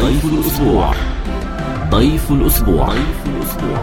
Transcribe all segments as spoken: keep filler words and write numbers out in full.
ضيف الأسبوع. ضيف الأسبوع. ضيف الأسبوع.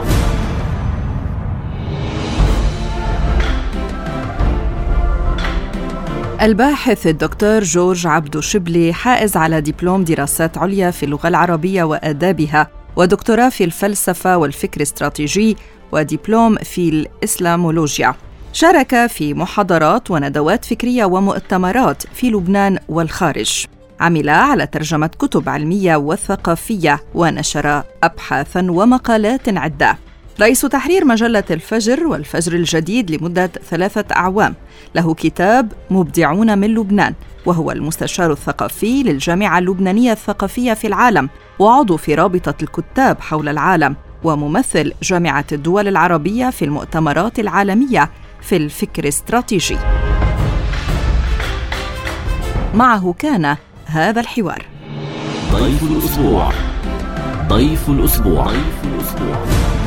الباحث الدكتور جورج عبدو شبلي حائز على دبلوم دراسات عليا في اللغة العربية وآدابها، ودكتوراه في الفلسفة والفكر الاستراتيجي، ودبلوم في الإسلامولوجيا. شارك في محاضرات وندوات فكرية ومؤتمرات في لبنان والخارج. عمل على ترجمة كتب علمية وثقافية، ونشر أبحاثاً ومقالات عدة. رئيس تحرير مجلة الفجر والفجر الجديد لمدة ثلاثة أعوام. له كتاب مبدعون من لبنان، وهو المستشار الثقافي للجامعة اللبنانية الثقافية في العالم، وعضو في رابطة الكتاب حول العالم، وممثل جامعة الدول العربية في المؤتمرات العالمية في الفكر الاستراتيجي. معه كان هذا الحوار. ضيف الأسبوع. ضيف الأسبوع. ضيف الأسبوع.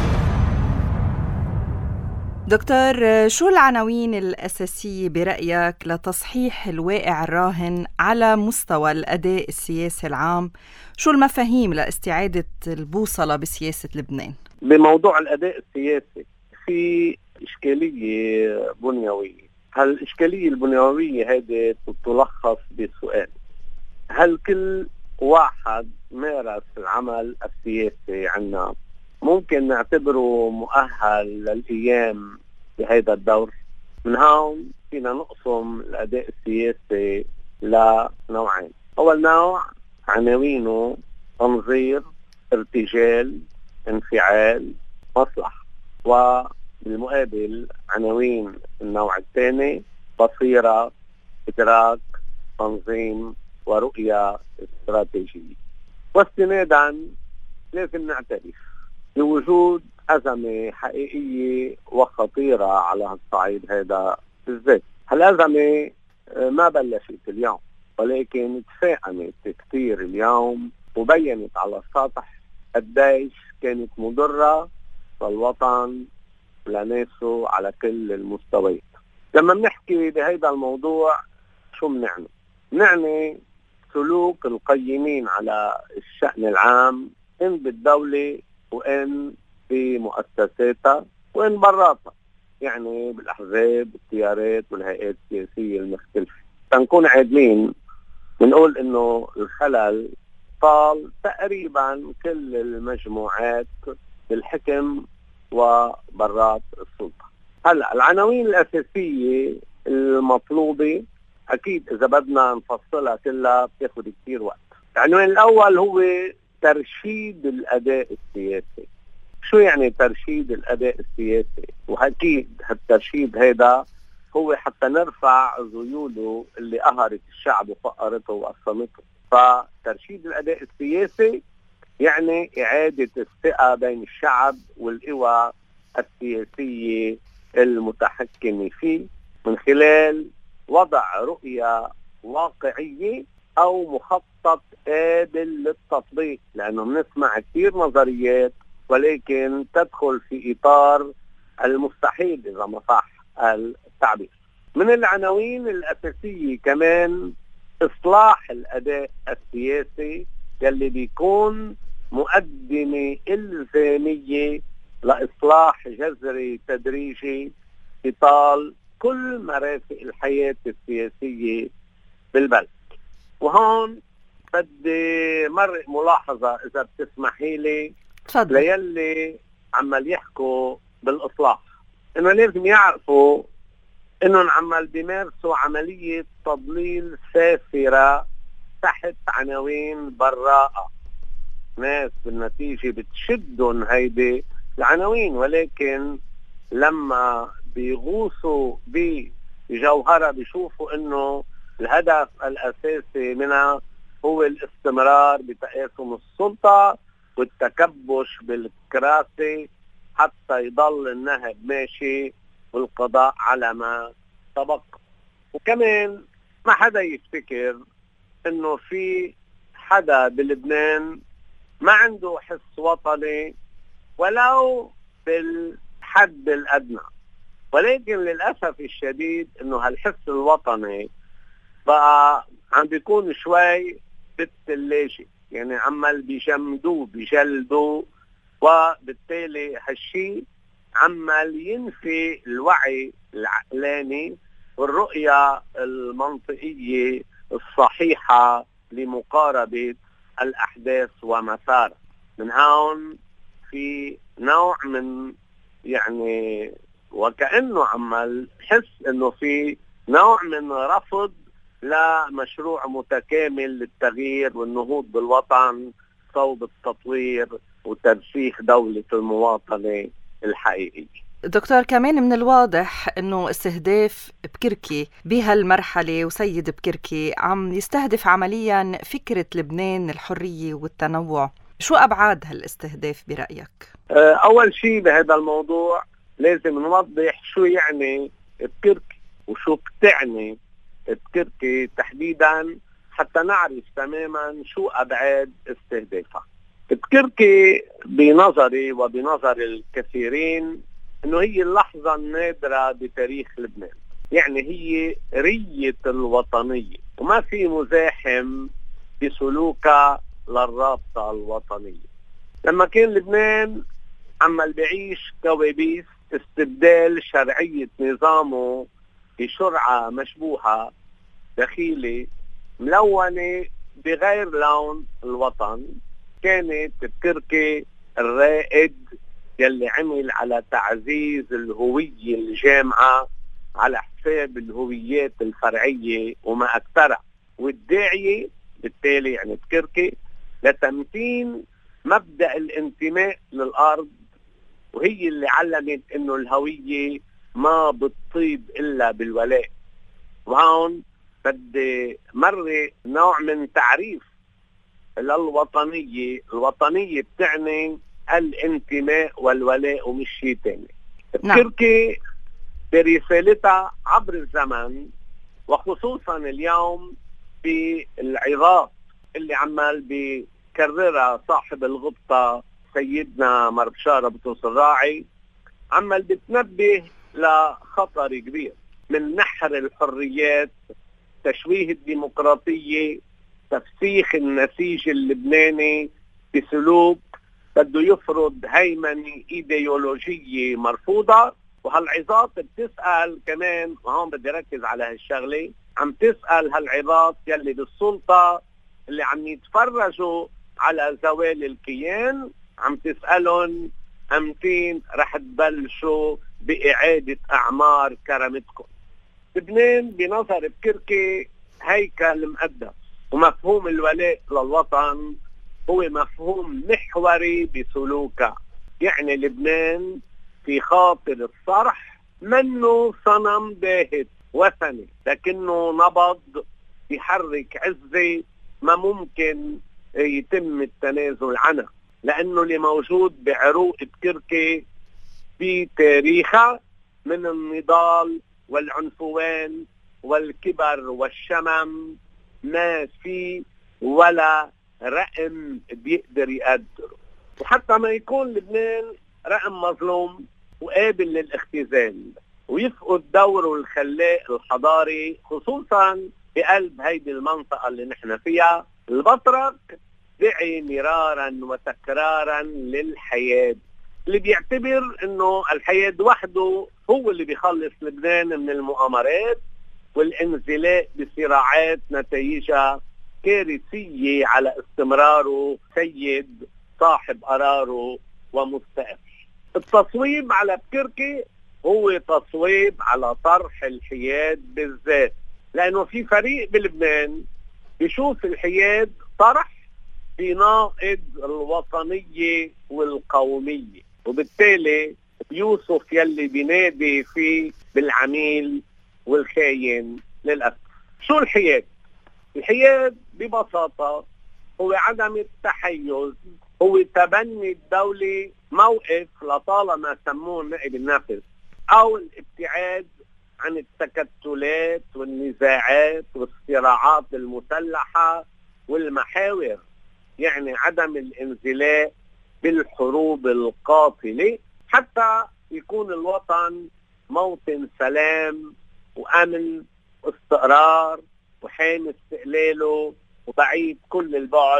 دكتور، شو العناوين الأساسية برأيك لتصحيح الواقع الراهن على مستوى الأداء السياسي العام؟ شو المفاهيم لاستعادة البوصلة بسياسة لبنان؟ بموضوع الأداء السياسي في إشكالية بنيوية. هالإشكالية البنيوية هذه تلخص بسؤال: هل كل واحد مارس العمل السياسي عنا ممكن نعتبره مؤهل للقيام بهذا الدور؟ من هون فينا نقسم الأداء السياسي لنوعين. أول نوع عناوينه تنظير، ارتجال، انفعال، مصلحة. وبالمقابل عناوين النوع الثاني بصيرة، إدراك، تنظيم، ورؤية استراتيجية. واستنادا لازم نعترف بوجود أزمة حقيقية وخطيرة على الصعيد هذا بالذات. هالأزمة ما بلشت اليوم، ولكن تفاقمت كثير اليوم وبينت على السطح قديش كانت مضرة للوطن لناسه على كل المستويات. لما بنحكي بهذا الموضوع شو بنعني؟ بنعني سلوك القيمين على الشأن العام، إن بالدولة وإن بمؤسساتها وإن براتها، يعني بالأحزاب، التيارات والهيئات السياسية المختلفة. تنكون عادلين بنقول إنه الخلل طال تقريبا كل المجموعات بالحكم وبرات السلطة. هلأ العناوين الأساسية المطلوبة أكيد إذا بدنا نفصلها كلها بتاخد كتير وقت. العنوان الأول هو ترشيد الأداء السياسي. شو يعني ترشيد الأداء السياسي؟ وأكيد هالترشيد هذا هو حتى نرفع ذيوله اللي قهرت الشعب وفقرته وقسمته. فترشيد الأداء السياسي يعني إعادة الثقة بين الشعب والقوى السياسية المتحكمة فيه من خلال وضع رؤية واقعية أو مخطط قابل للتطبيق، لأنه بنسمع كثير نظريات ولكن تدخل في إطار المستحيل إذا ما صح التعبير. من العناوين الأساسية كمان إصلاح الأداء السياسي يلي بيكون مقدمة إلزامية لإصلاح جذري تدريجي يطال كل مرافق الحياة السياسية بالبلد. وهون بدي مرق ملاحظة إذا بتسمحي لي ليلي عمال يحكوا بالإصلاح، إنه لازم يعرفوا إنهم عمال بيمارسوا عملية تضليل سافرة تحت عناوين براءة. ناس بالنتيجة بتشدهم هيدي العناوين، ولكن لما بيغوصوا بجوهرة بيشوفوا إنه الهدف الأساسي منها هو الاستمرار بتقاسم السلطة والتكبش بالكراسي حتى يضل النهب ماشي والقضاء على ما سبق. وكمان ما حدا يفتكر إنه في حدا بلبنان ما عنده حس وطني ولو بالحد الأدنى، ولكن للأسف الشديد إنه هالحس الوطني بقى عم بيكون شوي بالثلاجة. يعني عمال بيجمدوه بيجلدوا، وبالتالي هالشي عمال ينفي الوعي العقلاني والرؤية المنطقية الصحيحة لمقاربة الأحداث ومسارها. من هون في نوع من يعني وكأنه عمال حس انه في نوع من رفض لمشروع متكامل للتغيير والنهوض بالوطن صوب التطوير وترسيخ دولة المواطنة الحقيقية. دكتور، كمان من الواضح أنه استهداف بكركي بهالمرحلة وسيد بكركي عم يستهدف عمليا فكرة لبنان الحرية والتنوع. شو أبعاد هالاستهداف برأيك؟ أول شيء بهذا الموضوع لازم نوضح شو يعني بكركي وشو بتعني بكركي تحديدا حتى نعرف تماما شو أبعاد استهدافها. بكركي بنظري وبنظر الكثيرين انه هي اللحظة النادرة بتاريخ لبنان، يعني هي رية الوطنية وما في مزاحم بسلوكها للرابطة الوطنية. لما كان لبنان عمال بعيش كوابيس استبدال شرعية نظامه بشرعة مشبوهة دخيلة ملونة بغير لون الوطن، كانت بكركي الرائد يلي عمل على تعزيز الهوية الجامعة على حساب الهويات الفرعية وما أكثرها، والداعية بالتالي يعني بكركي لتمتين مبدأ الانتماء للأرض، وهي اللي علمت إنه الهوية ما بتطيب إلا بالولاء. وهون بدي مرة نوع من تعريف للوطنية. الوطنية بتعني الانتماء والولاء ومش شيء تاني. نعم. بكركي برسالتها عبر الزمن وخصوصا اليوم بالعظات اللي عمال بكررها صاحب الغبطة سيدنا مربشار بطرس الراعي، عمال بتنبه لخطر كبير من نحر الحريات، تشويه الديمقراطية، تفسيخ النسيج اللبناني بسلوك بده يفرض هيمنة ايديولوجية مرفوضة. وهالعظات بتسأل كمان، وهون بدي ركز على هالشغلة، عم تسأل هالعظات يلي بالسلطة اللي عم يتفرجوا على زوال الكيان، عم تسألهم امتين رح تبلشوا بإعادة أعمار كرامتكم. لبنان بنظر بكركي هيكل مقدس، ومفهوم الولاء للوطن هو مفهوم محوري بسلوكه. يعني لبنان في خاطر الصرح منه صنم باهت وثني، لكنه نبض يحرك عزة ما ممكن يتم التنازل عنها، لأنه اللي موجود بعروق بكركي بتاريخها من النضال والعنفوان والكبر والشمم ما في ولا رقم بيقدر يقدره. وحتى ما يكون لبنان رقم مظلوم وقابل للاختزال ويفقد دوره الخلاق الحضاري خصوصا بقلب هيدي المنطقة اللي نحن فيها، البطرك دعي مرارا وتكرارا للحياة، اللي بيعتبر انه الحياة وحده هو اللي بيخلص لبنان من المؤامرات والانزلاق بصراعات نتائجها كارثية على استمراره سيد صاحب قراره ومستقبل. التصويب على بكركي هو تصويب على طرح الحياد بالذات، لأنه في فريق بلبنان بيشوف الحياد طرح بيناقض الوطنية والقومية، وبالتالي بيوصف يلي بينادي فيه بالعميل والخاين للأسف. شو الحياد؟ الحياد ببساطة هو عدم التحيز، هو تبني الدولة موقف لطالما سموه نائب النفس، أو الابتعاد عن التكتلات والنزاعات والصراعات المسلحة والمحاور، يعني عدم الانزلاق بالحروب القاتلة حتى يكون الوطن موطن سلام وأمن واستقرار وحامي استقلاله وبعيد كل البعد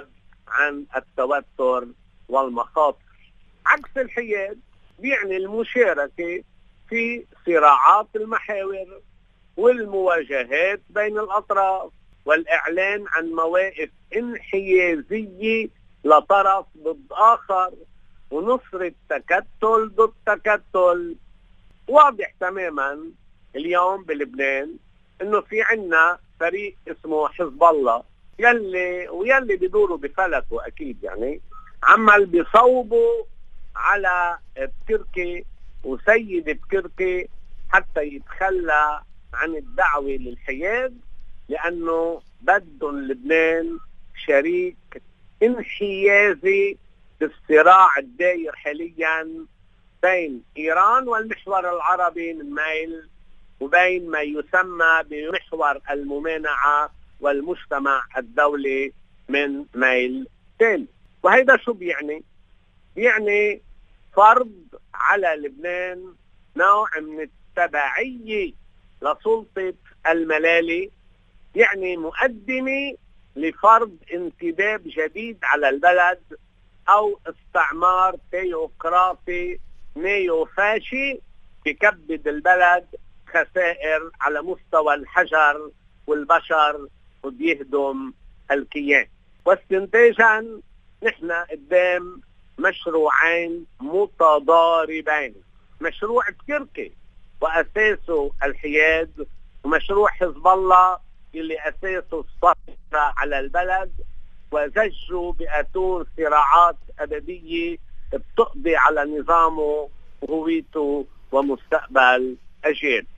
عن التوتر والمخاطر. عكس الحياد بيعني المشاركة في صراعات المحاور والمواجهات بين الأطراف والإعلان عن مواقف انحيازية لطرف ضد آخر ونصرة تكتل ضد تكتل. واضح تماما اليوم بلبنان انه في عنا فريق اسمه حزب الله يلي ويلي بيدوروا بفلكه اكيد، يعني عمال بيصوبوا على بكركي وسيد بكركي حتى يتخلى عن الدعوة للحياد، لانه بدهم لبنان شريك انحيازي بالصراع الداير حاليا بين إيران والمحور العربي من ميل وبين ما يسمى بمحور الممانعة والمجتمع الدولي من ميل ثاني. وهذا شو بيعني؟ بيعني فرض على لبنان نوع من التبعية لسلطة الملالي، يعني مقدمة لفرض انتداب جديد على البلد أو استعمار تيوقراطي نيو فاشي بكبد البلد خسائر على مستوى الحجر والبشر وبيهدم الكيان. واستنتاجا نحن قدام مشروعين متضاربين، مشروع بكركي وأساسه الحياد، ومشروع حزب الله اللي أساسه السيطرة على البلد، وزجوا بأتون صراعات أبدية بتقضي على نظامه وهويته ومستقبل أجيال.